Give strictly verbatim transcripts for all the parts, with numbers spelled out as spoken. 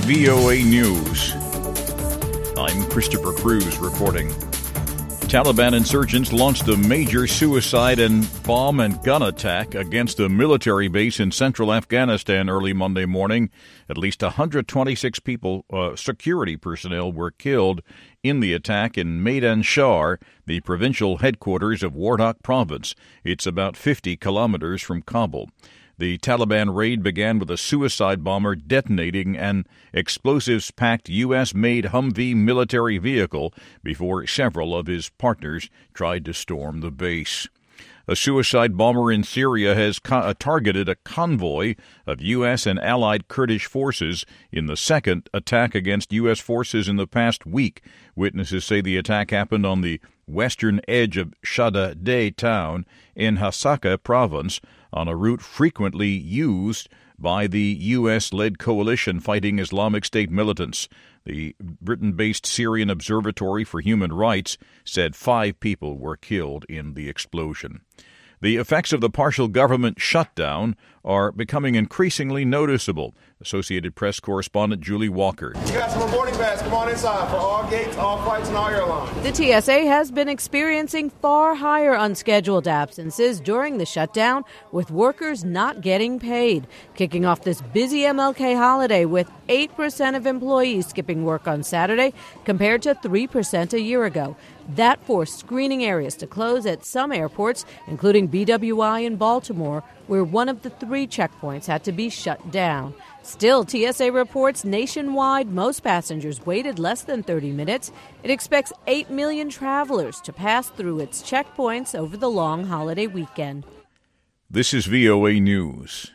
V O A News. I'm Christopher Cruz reporting. Taliban insurgents launched a major suicide and bomb and gun attack against a military base in central Afghanistan early Monday morning. At least one hundred twenty-six people, uh, security personnel, were killed in the attack in Maidan Shar, the provincial headquarters of Wardak province. It's about fifty kilometers from Kabul. The Taliban raid began with a suicide bomber detonating an explosives-packed U S-made Humvee military vehicle before several of his partners tried to storm the base. A suicide bomber in Syria has co- targeted a convoy of U S and allied Kurdish forces in the second attack against U S forces in the past week. Witnesses say the attack happened on the western edge of Shadadeh town in Hasaka province, on a route frequently used by the U S-led coalition fighting Islamic State militants. The Britain-based Syrian Observatory for Human Rights said five people were killed in the explosion. The effects of the partial government shutdown are becoming increasingly noticeable. Associated Press correspondent Julie Walker. You got some boarding pass. Come on inside for all gates, all flights, and all airlines. The T S A has been experiencing far higher unscheduled absences during the shutdown, with workers not getting paid, kicking off this busy M L K holiday with eight percent of employees skipping work on Saturday compared to three percent a year ago. That forced screening areas to close at some airports, including B W I in Baltimore, where one of the three checkpoints had to be shut down. Still, T S A reports nationwide most passengers waited less than thirty minutes. It expects eight million travelers to pass through its checkpoints over the long holiday weekend. This is V O A News.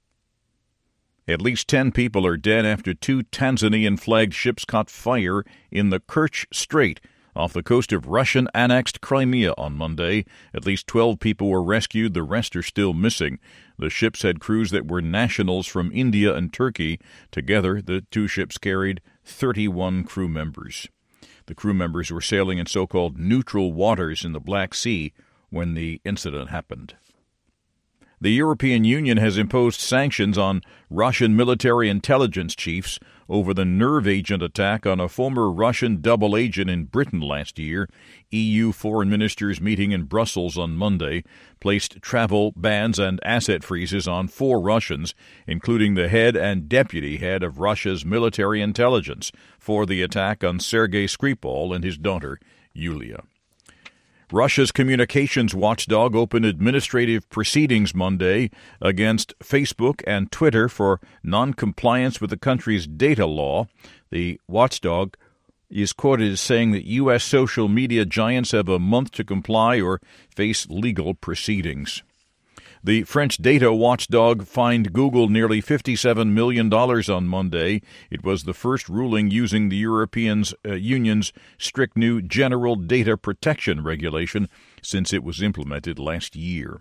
At least ten people are dead after two Tanzanian-flagged ships caught fire in the Kerch Strait off the coast of Russian-annexed Crimea on Monday. At least twelve people were rescued. The rest are still missing. The ships had crews that were nationals from India and Turkey. Together, the two ships carried thirty-one crew members. The crew members were sailing in so-called neutral waters in the Black Sea when the incident happened. The European Union has imposed sanctions on Russian military intelligence chiefs over the nerve agent attack on a former Russian double agent in Britain last year. E U foreign ministers meeting in Brussels on Monday placed travel bans and asset freezes on four Russians, including the head and deputy head of Russia's military intelligence, for the attack on Sergei Skripal and his daughter, Yulia. Russia's communications watchdog opened administrative proceedings Monday against Facebook and Twitter for noncompliance with the country's data law. The watchdog is quoted as saying that U S social media giants have a month to comply or face legal proceedings. The French data watchdog fined Google nearly fifty-seven million dollars on Monday. It was the first ruling using the European uh, Union's strict new General Data Protection Regulation since it was implemented last year.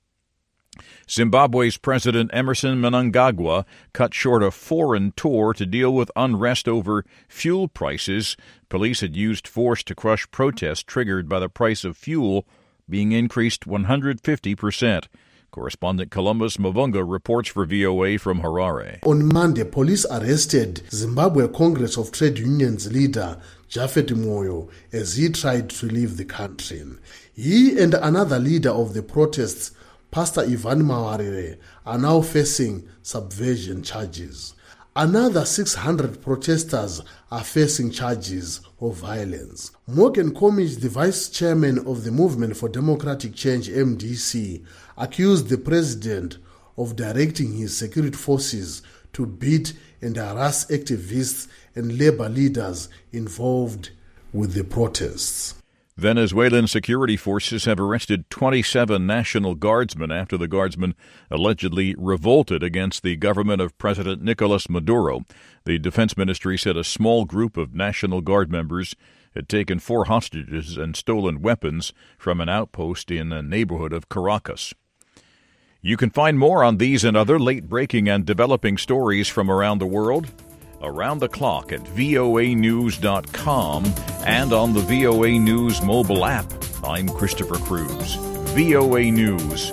Zimbabwe's President Emerson Mnangagwa cut short a foreign tour to deal with unrest over fuel prices. Police had used force to crush protests triggered by the price of fuel being increased one hundred fifty percent. Correspondent Columbus Mavunga reports for V O A from Harare. On Monday, police arrested Zimbabwe Congress of Trade Unions leader Japhet Moyo as he tried to leave the country. He and another leader of the protests, Pastor Ivan Mawarire, are now facing subversion charges. Another six hundred protesters are facing charges of violence. Morgan Komis, the vice chairman of the Movement for Democratic Change, M D C, accused the president of directing his security forces to beat and harass activists and labor leaders involved with the protests. Venezuelan security forces have arrested twenty-seven National Guardsmen after the Guardsmen allegedly revolted against the government of President Nicolas Maduro. The Defense Ministry said a small group of National Guard members had taken four hostages and stolen weapons from an outpost in a neighborhood of Caracas. You can find more on these and other late-breaking and developing stories from around the world around the clock at V O A news dot com and on the V O A News mobile app. I'm Christopher Cruz. V O A News.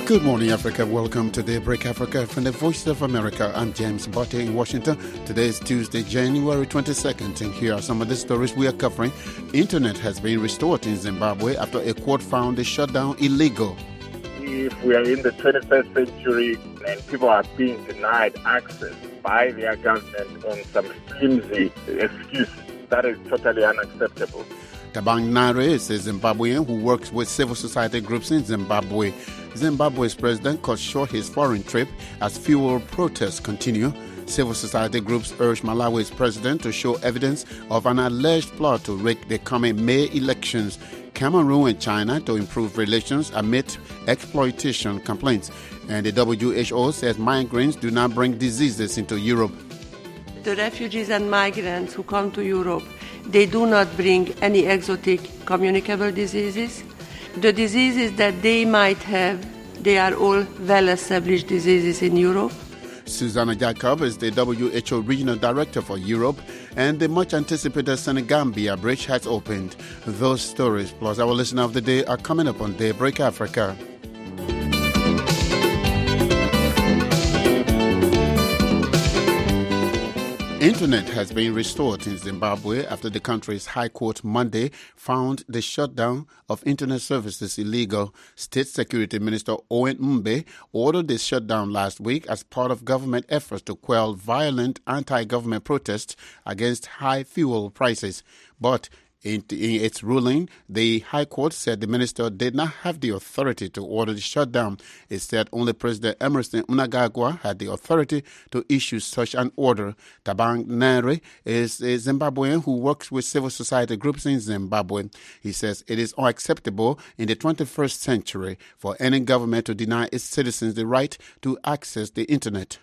Good morning, Africa. Welcome to Daybreak Africa from the Voice of America. I'm James Botte in Washington. Today is Tuesday, January twenty-second, and here are some of the stories we are covering. Internet has been restored in Zimbabwe after a court found the shutdown illegal. If we are in the twenty-first century and people are being denied access by their government on some flimsy excuse, that is totally unacceptable. Tabang Nare is a Zimbabwean who works with civil society groups in Zimbabwe. Zimbabwe's president cut short his foreign trip as fuel protests continue. Civil society groups urge Malawi's president to show evidence of an alleged plot to rig the coming May elections. Cameroon and China to improve relations amid exploitation complaints. And the W H O says migrants do not bring diseases into Europe. The refugees and migrants who come to Europe, they do not bring any exotic communicable diseases. The diseases that they might have, they are all well-established diseases in Europe. Susanna Jacob is the W H O Regional Director for Europe, and the much-anticipated Senegambia Bridge has opened. Those stories, plus our listener of the day, are coming up on Daybreak Africa. Internet has been restored in Zimbabwe after the country's High Court Monday found the shutdown of internet services illegal. State Security Minister Owen Mbe ordered the shutdown last week as part of government efforts to quell violent anti-government protests against high fuel prices. But in, in its ruling, the High Court said the minister did not have the authority to order the shutdown. It said only President Emmerson Mnangagwa had the authority to issue such an order. Tabang Nare is a Zimbabwean who works with civil society groups in Zimbabwe. He says it is unacceptable in the twenty-first century for any government to deny its citizens the right to access the internet.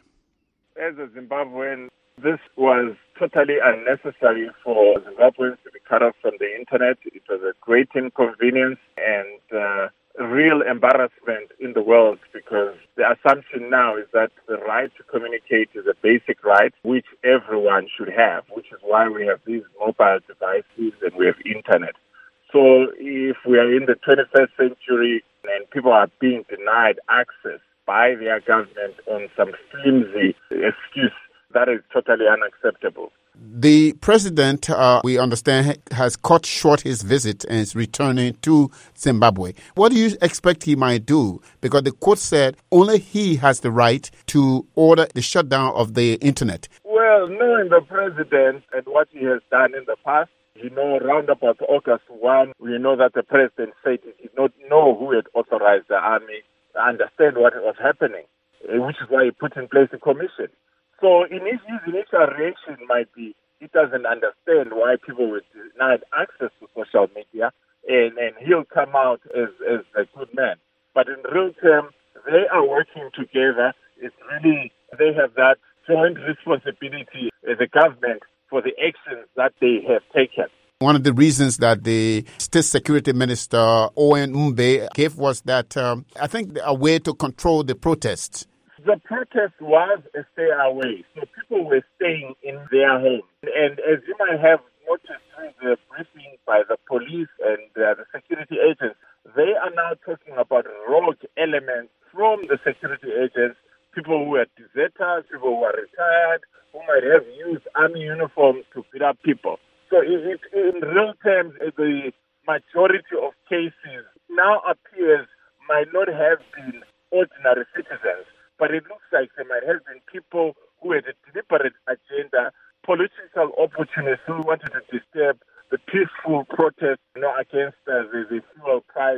As a Zimbabwean, this was totally unnecessary for Zimbabweans to be cut off from the internet. It was a great inconvenience and uh, real embarrassment in the world, because the assumption now is that the right to communicate is a basic right which everyone should have, which is why we have these mobile devices and we have internet. So if we are in the twenty-first century and people are being denied access by their government on some flimsy excuse, that is totally unacceptable. The president, uh, we understand, has cut short his visit and is returning to Zimbabwe. What do you expect he might do? Because the court said only he has the right to order the shutdown of the internet. Well, knowing the president and what he has done in the past, you know, round about August first, we know that the president said he did not know who had authorized the army to understand what was happening, which is why he put in place a commission. So in his, his initial reaction might be he doesn't understand why people were denied access to social media, and, and he'll come out as, as a good man. But in real terms, they are working together. It's really, they have that joint responsibility as a government for the actions that they have taken. One of the reasons that the State Security Minister Owen Mbe gave was that um, I think a way to control the protests. The protest was a stay away, so people were staying in their homes. And as you might have noticed through the briefing by the police and uh, the security agents, they are now talking about rogue elements from the security agents, people who are deserters, people who are retired, who might have used army uniforms to beat up people. So it, it, in real terms, the majority of cases now appears might not have been ordinary citizens, but it looks like there might have been people who had a deliberate agenda, political opportunists who wanted to disturb the peaceful protest, you know, against uh, the, the fuel price.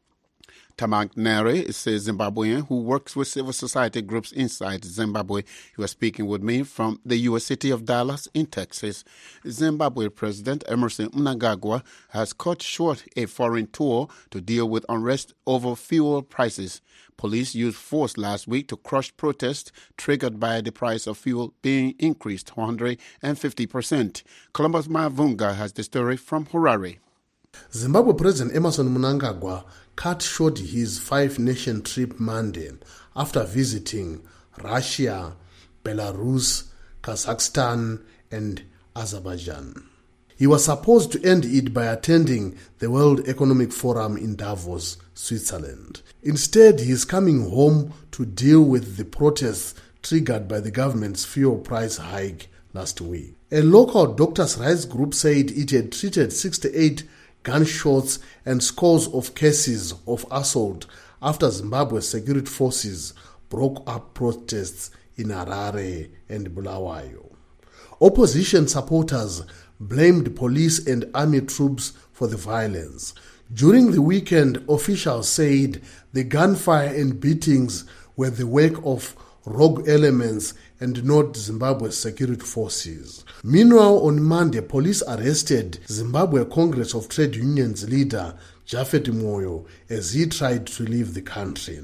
Tabang Nare is a Zimbabwean who works with civil society groups inside Zimbabwe. He was speaking with me from the U S city of Dallas in Texas. Zimbabwe President Emmerson Mnangagwa has cut short a foreign tour to deal with unrest over fuel prices. Police used force last week to crush protests triggered by the price of fuel being increased one hundred fifty percent. Columbus Mavunga has the story from Harare. Zimbabwe President Emmerson Mnangagwa cut short his five-nation trip Monday after visiting Russia, Belarus, Kazakhstan, and Azerbaijan. He was supposed to end it by attending the World Economic Forum in Davos, Switzerland. Instead, he is coming home to deal with the protests triggered by the government's fuel price hike last week. A local doctors' rights group said it had treated sixty-eight gunshots and scores of cases of assault after Zimbabwe's security forces broke up protests in Harare and Bulawayo. Opposition supporters blamed police and army troops for the violence. During the weekend, officials said the gunfire and beatings were the work of rogue elements and not Zimbabwe's security forces. Meanwhile, on Monday, police arrested Zimbabwe Congress of Trade Unions leader Japhet Moyo as he tried to leave the country.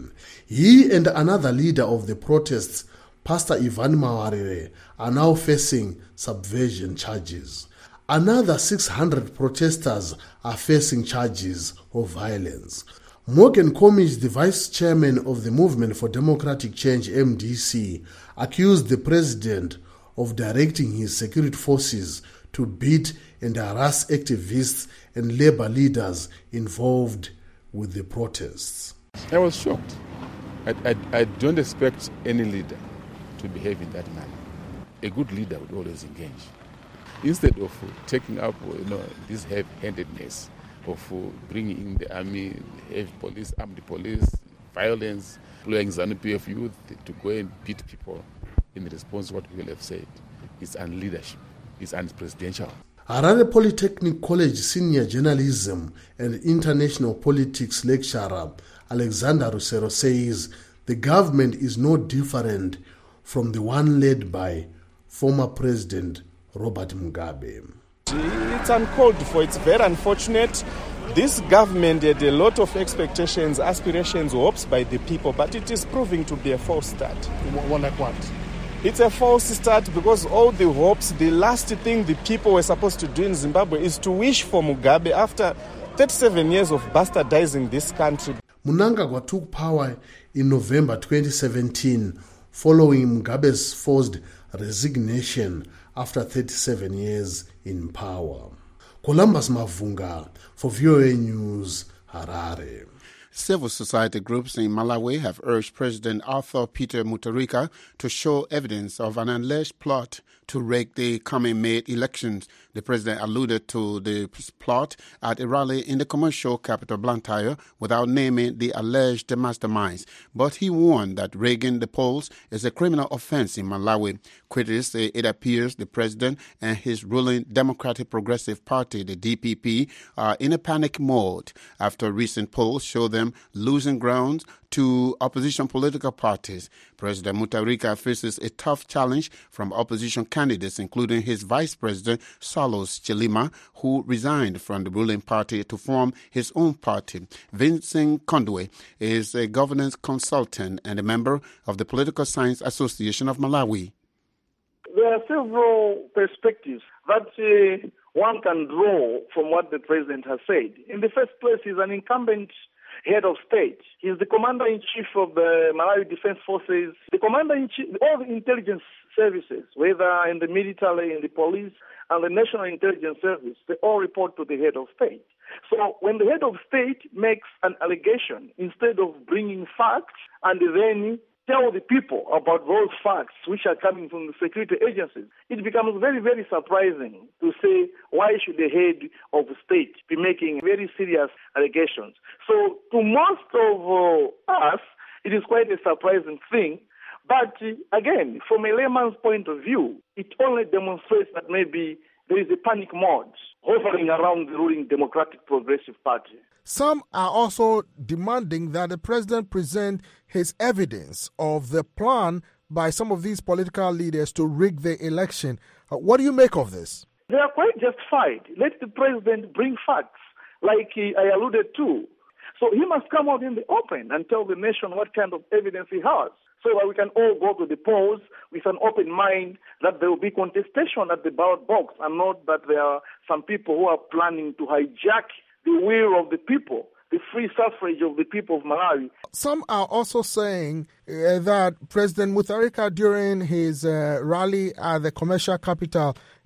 He and another leader of the protests, Pastor Ivan Mawarire, are now facing subversion charges. Another six hundred protesters are facing charges of violence. Morgan Komis, the vice chairman of the Movement for Democratic Change, M D C, accused the president of directing his security forces to beat and harass activists and labor leaders involved with the protests. I was shocked. I, I, I don't expect any leader to behave in that manner. A good leader would always engage. Instead of taking up you know, this heavy-handedness of bringing in the army, heavy police, armed police, violence, employing ZANU-P F youth to go and beat people in response to what we will have said, it's unleadership, it's unpresidential. Harare Polytechnic College senior journalism and international politics lecturer Alexander Rusero says the government is no different from the one led by former President Robert Mugabe. It's uncalled for. It's very unfortunate. This government had a lot of expectations, aspirations, hopes by the people, but it is proving to be a false start. One like what? It's a false start because all the hopes, the last thing the people were supposed to do in Zimbabwe is to wish for Mugabe after thirty-seven years of bastardizing this country. Mnangagwa took power in November twenty seventeen following Mugabe's forced resignation after thirty-seven years in power. Columbus Mavunga for V O A News, Harare. Civil society groups in Malawi have urged President Arthur Peter Mutharika to show evidence of an alleged plot to rig the coming May elections. The president alluded to the plot at a rally in the commercial capital Blantyre without naming the alleged masterminds. But he warned that rigging the polls is a criminal offense in Malawi. Critics say it appears the president and his ruling Democratic Progressive Party, the D P P, are in a panic mode after recent polls show them losing ground to opposition political parties. President Mutharika faces a tough challenge from opposition candidates, including his vice president, Saulos Chilima, who resigned from the ruling party to form his own party. Vincent Kondwe is a governance consultant and a member of the Political Science Association of Malawi. There are several perspectives that uh, one can draw from what the president has said. In the first place, he's an incumbent head of state. He's the commander-in-chief of the Malawi Defense Forces. The commander-in-chief, all the intelligence services, whether in the military, in the police, and the National Intelligence Service, they all report to the head of state. So when the head of state makes an allegation, instead of bringing facts and then tell the people about those facts which are coming from the security agencies, it becomes very, very surprising to say, why should the head of the state be making very serious allegations? So to most of uh, us, it is quite a surprising thing. But uh, again, from a layman's point of view, it only demonstrates that maybe there is a panic mode hovering around the ruling Democratic Progressive Party. Some are also demanding that the president present his evidence of the plan by some of these political leaders to rig the election. Uh, what do you make of this? They are quite justified. Let the president bring facts, like uh, I alluded to. So he must come out in the open and tell the nation what kind of evidence he has, so that we can all go to the polls with an open mind, that there will be contestation at the ballot box, and not that there are some people who are planning to hijack the will of the people, the free suffrage of the people of Malawi. Some are also saying uh, that President Mutharika, during his uh, rally at the commercial capital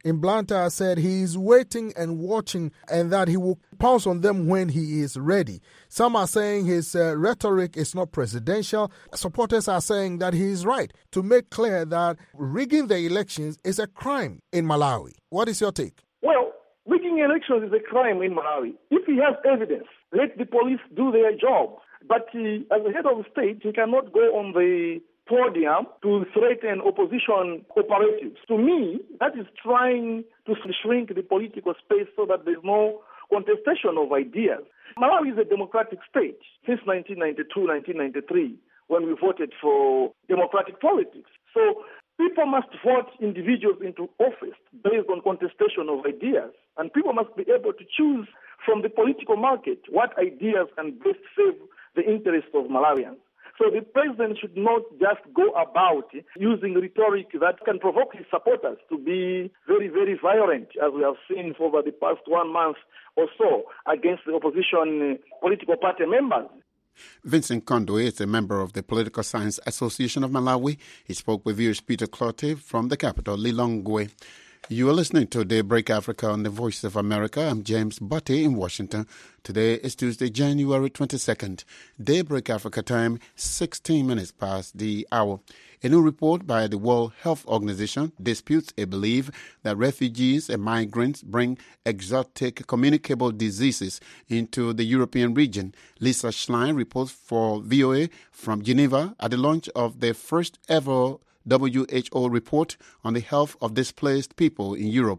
in Blantyre said he is waiting and watching and that he will pounce on them when he is ready. Some are saying his uh, rhetoric is not presidential. Supporters are saying that he is right to make clear that rigging the elections is a crime in Malawi. What is your take? Well, rigging elections is a crime in Malawi. If he has evidence, let the police do their job. But he, as the head of state, he cannot go on the podium to threaten opposition operatives. To me, that is trying to shrink the political space so that there's no contestation of ideas. Malawi is a democratic state since nineteen ninety-two, nineteen ninety-three, when we voted for democratic politics. So people must vote individuals into office based on contestation of ideas. And people must be able to choose from the political market what ideas can best serve the interests of Malawians. So the president should not just go about using rhetoric that can provoke his supporters to be very, very violent, as we have seen for over the past one month or so, against the opposition political party members. Vincent Kondwe is a member of the Political Science Association of Malawi. He spoke with viewers Peter Clotte from the capital, Lilongwe. You are listening to Daybreak Africa on the Voice of America. I'm James Butte in Washington. Today is Tuesday, January twenty-second. Daybreak Africa time, sixteen minutes past the hour. A new report by the World Health Organization disputes a belief that refugees and migrants bring exotic communicable diseases into the European region. Lisa Schlein reports for V O A from Geneva at the launch of the first ever W H O report on the health of displaced people in Europe.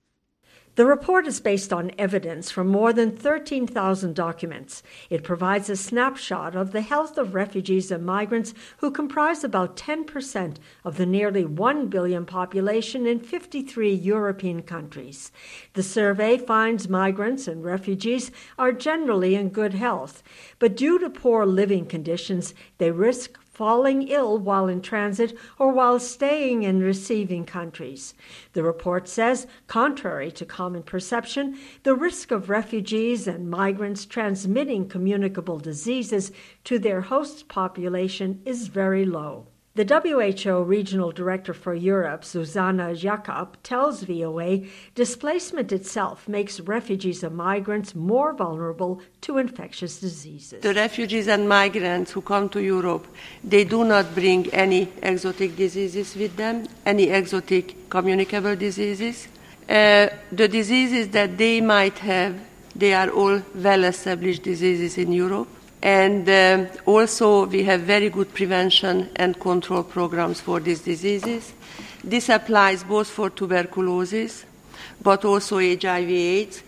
The report is based on evidence from more than thirteen thousand documents. It provides a snapshot of the health of refugees and migrants who comprise about ten percent of the nearly one billion population in fifty-three European countries. The survey finds migrants and refugees are generally in good health, but due to poor living conditions, they risk falling ill while in transit or while staying in receiving countries. The report says, contrary to common perception, the risk of refugees and migrants transmitting communicable diseases to their host population is very low. The W H O Regional Director for Europe, Zuzana Jakob, tells V O A displacement itself makes refugees and migrants more vulnerable to infectious diseases. The refugees and migrants who come to Europe, they do not bring any exotic diseases with them, any exotic communicable diseases. Uh, the diseases that they might have, they are all well-established diseases in Europe. And uh, also we have very good prevention and control programs for these diseases. This applies both for tuberculosis, but also H I V AIDS.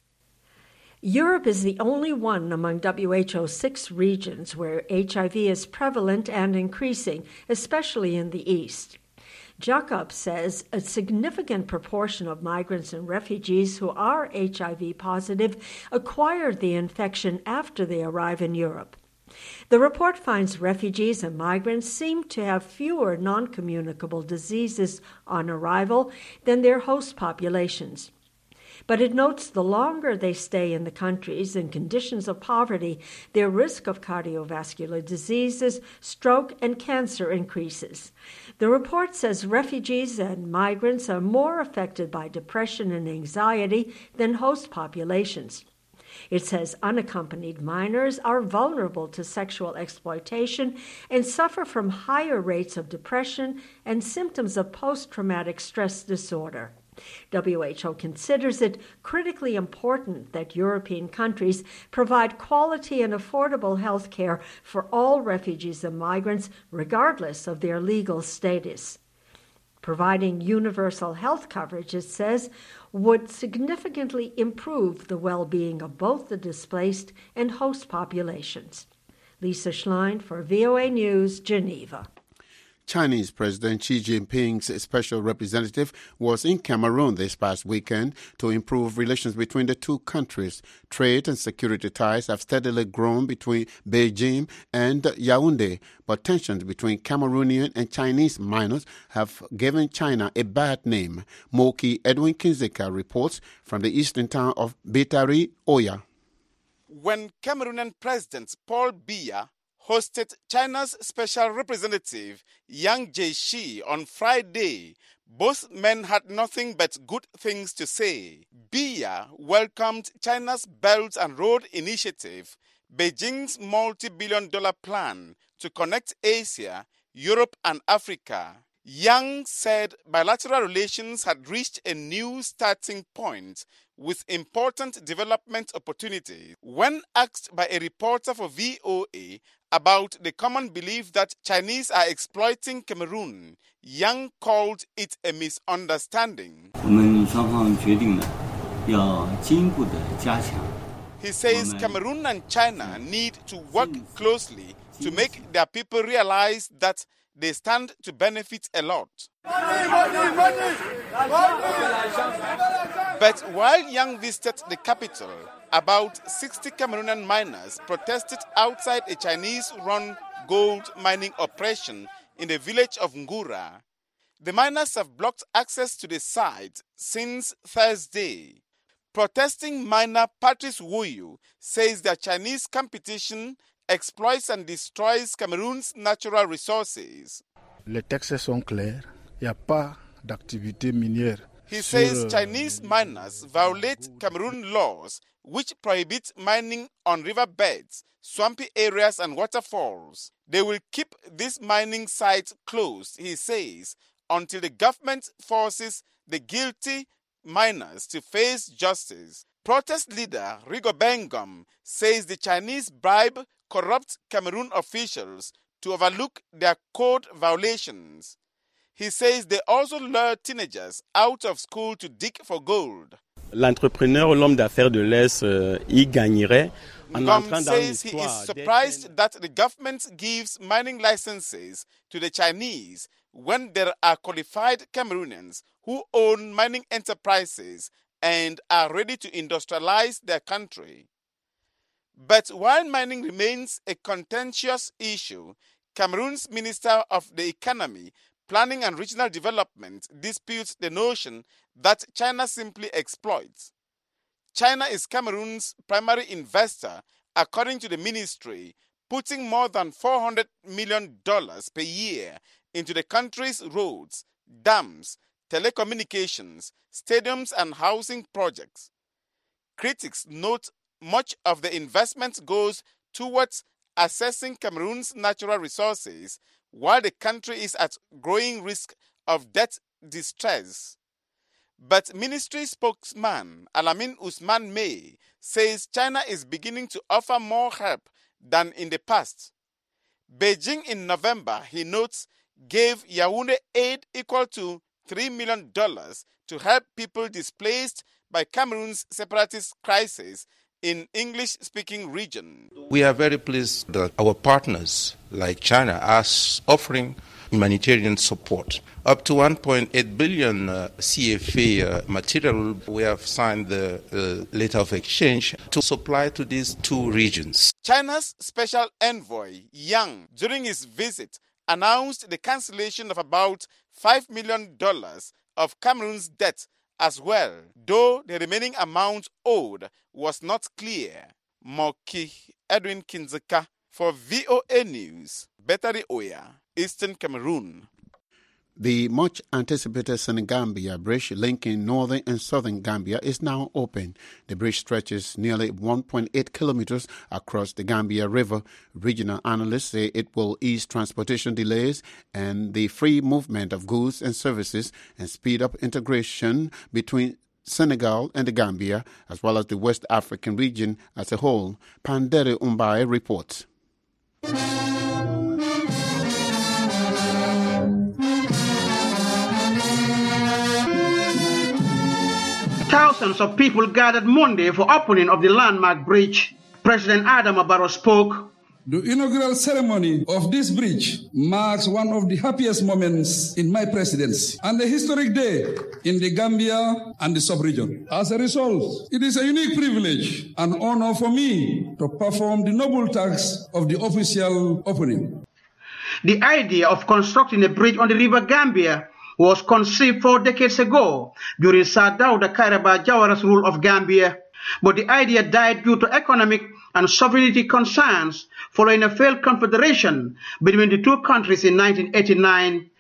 Europe is the only one among W H O's six regions where H I V is prevalent and increasing, especially in the East. Jakob says a significant proportion of migrants and refugees who are H I V positive acquire the infection after they arrive in Europe. The report finds refugees and migrants seem to have fewer non-communicable diseases on arrival than their host populations. But it notes the longer they stay in the countries in conditions of poverty, their risk of cardiovascular diseases, stroke, and cancer increases. The report says refugees and migrants are more affected by depression and anxiety than host populations. It says unaccompanied minors are vulnerable to sexual exploitation and suffer from higher rates of depression and symptoms of post-traumatic stress disorder. W H O considers it critically important that European countries provide quality and affordable health care for all refugees and migrants, regardless of their legal status. Providing universal health coverage, it says, would significantly improve the well-being of both the displaced and host populations. Lisa Schlein for V O A News, Geneva. Chinese President Xi Jinping's special representative was in Cameroon this past weekend to improve relations between the two countries. Trade and security ties have steadily grown between Beijing and Yaoundé, but tensions between Cameroonian and Chinese minors have given China a bad name. Moki Edwin Kinzeka reports from the eastern town of Betari, Oya. When Cameroonian President Paul Biya hosted China's special representative Yang Jiechi on Friday, Both men had nothing but good things to say. Biya welcomed China's Belt and Road Initiative, Beijing's multi-billion dollar plan to connect Asia, Europe and Africa. Yang said bilateral relations had reached a new starting point with important development opportunities. When asked by a reporter for V O A about the common belief that Chinese are exploiting Cameroon, Yang called it a misunderstanding. He says Cameroon and China need to work closely to make their people realize that they stand to benefit a lot. But while Yang visited the capital, about sixty Cameroonian miners protested outside a Chinese-run gold mining operation in the village of Ngura. The miners have blocked access to the site since Thursday. Protesting miner Patrice Wuyu says that Chinese competition exploits and destroys Cameroon's natural resources. Les textes sont clairs. Il n'y a pas d'activité minière. He says Chinese miners violate Cameroon laws which prohibit mining on riverbeds, swampy areas and waterfalls. They will keep these mining sites closed, he says, until the government forces the guilty miners to face justice. Protest leader Rigobert Ngom says the Chinese bribe corrupt Cameroon officials to overlook their code violations. He says they also lure teenagers out of school to dig for gold. L'entrepreneur, l'homme d'affaires de l'Est, euh, y gagnerait. Ngom says he is surprised that the government gives mining licenses to the Chinese when there are qualified Cameroonians who own mining enterprises and are ready to industrialize their country. But while mining remains a contentious issue, Cameroon's Minister of the Economy, Planning and Regional Development disputes the notion that China simply exploits. China is Cameroon's primary investor, according to the ministry, putting more than four hundred million dollars per year into the country's roads, dams, telecommunications, stadiums and housing projects. Critics note much of the investment goes towards assessing Cameroon's natural resources, while the country is at growing risk of debt distress. But ministry spokesman Alamin Ousmane May says China is beginning to offer more help than in the past. Beijing in November, he notes, gave Yaoundé aid equal to three million dollars to help people displaced by Cameroon's separatist crisis in English-speaking region. We are very pleased that our partners like China are offering humanitarian support. Up to one point eight billion uh, C F A uh, material, we have signed the uh, letter of exchange to supply to these two regions. China's special envoy, Yang, during his visit, announced the cancellation of about five million dollars of Cameroon's debt as well, though the remaining amount owed was not clear. Moki Edwin Kinzeka for V O A News, Betari Oya, Eastern Cameroon. The much-anticipated Senegambia Bridge linking northern and southern Gambia is now open. The bridge stretches nearly one point eight kilometers across the Gambia River. Regional analysts say it will ease transportation delays and the free movement of goods and services and speed up integration between Senegal and the Gambia, as well as the West African region as a whole. Pandere Umbaye reports. Thousands of people gathered Monday for opening of the landmark bridge. President Adama Barrow spoke. The inaugural ceremony of this bridge marks one of the happiest moments in my presidency and a historic day in the Gambia and the sub-region. As a result, it is a unique privilege and honor for me to perform the noble task of the official opening. The idea of constructing a bridge on the river Gambia was conceived four decades ago during Sir Dawda Kairaba Jawara's rule of Gambia, but the idea died due to economic and sovereignty concerns following a failed confederation between the two countries in nineteen eighty-nine.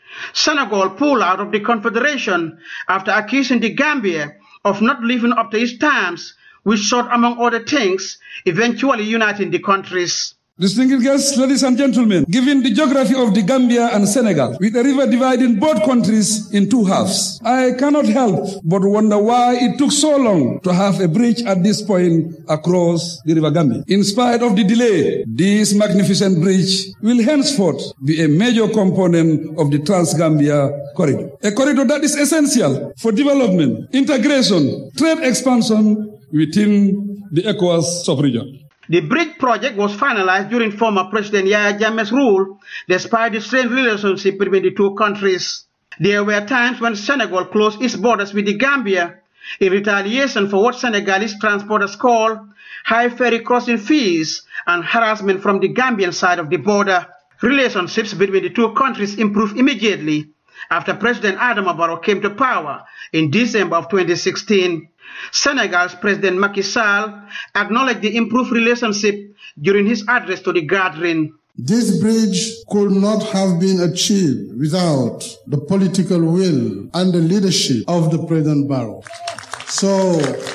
Senegal pulled out of the Confederation after accusing the Gambia of not living up to its terms, which sought, among other things, eventually uniting the countries. Distinguished guests, ladies and gentlemen, given the geography of the Gambia and Senegal, with a river dividing both countries in two halves, I cannot help but wonder why it took so long to have a bridge at this point across the river Gambia. In spite of the delay, this magnificent bridge will henceforth be a major component of the Trans-Gambia corridor. A corridor that is essential for development, integration, trade expansion within the ECOWAS sub-region. The bridge project was finalized during former President Yahya Jammeh's rule, despite the strained relationship between the two countries. There were times when Senegal closed its borders with the Gambia in retaliation for what Senegalese transporters call high ferry crossing fees and harassment from the Gambian side of the border. Relationships between the two countries improved immediately after President Adama Barrow came to power in December of twenty sixteen. Senegal's President Macky Sall acknowledged the improved relationship during his address to the gathering. This bridge could not have been achieved without the political will and the leadership of the President Barrow. So,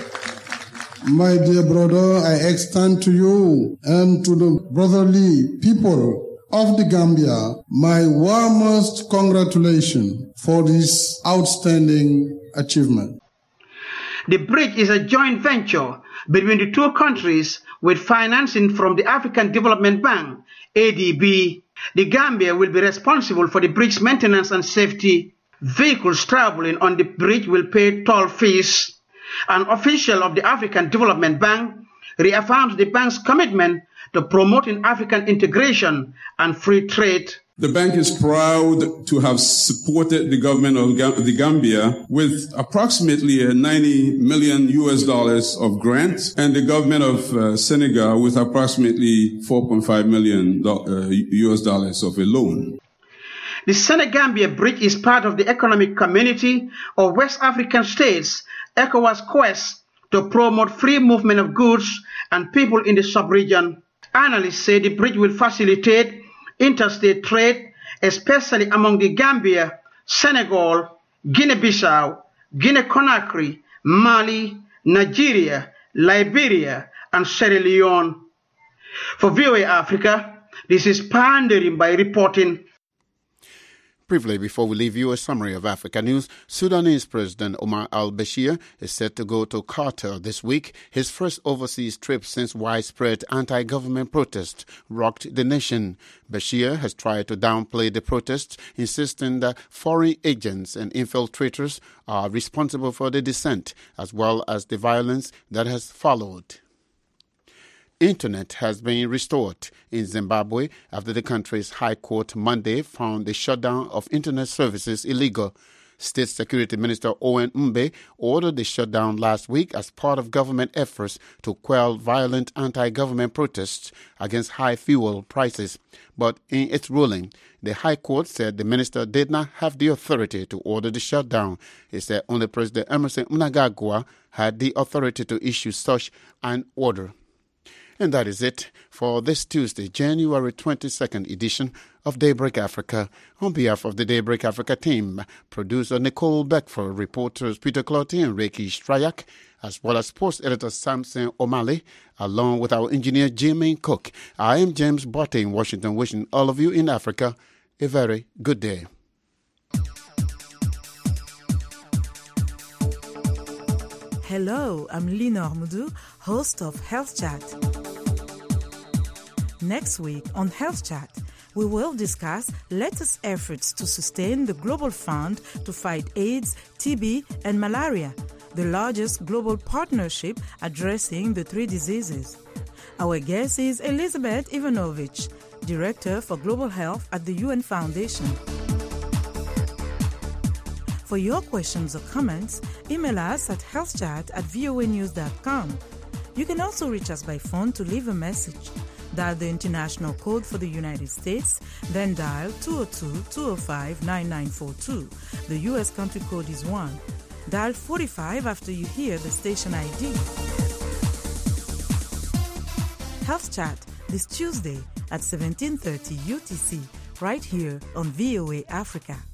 my dear brother, I extend to you and to the brotherly people of the Gambia my warmest congratulations for this outstanding achievement. The bridge is a joint venture between the two countries with financing from the African Development Bank, A D B. The Gambia will be responsible for the bridge's maintenance and safety. Vehicles traveling on the bridge will pay toll fees. An official of the African Development Bank reaffirms the bank's commitment to promoting African integration and free trade. The bank is proud to have supported the government of the Gambia with approximately ninety million U S dollars of grants and the government of uh, Senegal with approximately four point five million uh, U S dollars of a loan. The Senegambia Bridge is part of the Economic Community of West African States, ECOWAS quest to promote free movement of goods and people in the sub-region. Analysts say the bridge will facilitate interstate trade, especially among the Gambia, Senegal, Guinea-Bissau, Guinea-Conakry, Mali, Nigeria, Liberia, and Sierra Leone. For V O A Africa, this is Pandering by reporting. Briefly, before we leave you, a summary of Africa news. Sudanese President Omar al-Bashir is set to go to Qatar this week, his first overseas trip since widespread anti-government protests rocked the nation. Bashir has tried to downplay the protests, insisting that foreign agents and infiltrators are responsible for the dissent, as well as the violence that has followed. Internet has been restored in Zimbabwe after the country's High Court Monday found the shutdown of Internet services illegal. State Security Minister Owen Mbe ordered the shutdown last week as part of government efforts to quell violent anti-government protests against high fuel prices. But in its ruling, the High Court said the minister did not have the authority to order the shutdown. It said only President Emmerson Mnangagwa had the authority to issue such an order. And that is it for this Tuesday, January twenty-second edition of Daybreak Africa. On behalf of the Daybreak Africa team, producer Nicole Beckford, reporters Peter Clotty and Reiki Strayak, as well as sports editor Samson O'Malley, along with our engineer Jimmy Cook. I am James Botte in Washington, wishing all of you in Africa a very good day. Hello, I'm Lina Ormudu, host of Health Chat. Next week on Health Chat, we will discuss latest efforts to sustain the Global Fund to fight AIDS, T B, and malaria, the largest global partnership addressing the three diseases. Our guest is Elizabeth Ivanovich, Director for Global Health at the U N Foundation. For your questions or comments, email us at healthchat at voa news dot com. You can also reach us by phone to leave a message. Dial the international code for the United States, then dial two oh two, two oh five, nine nine four two. The U S country code is one. Dial forty-five after you hear the station I D. Health Chat this Tuesday at seventeen thirty U T C, right here on V O A Africa.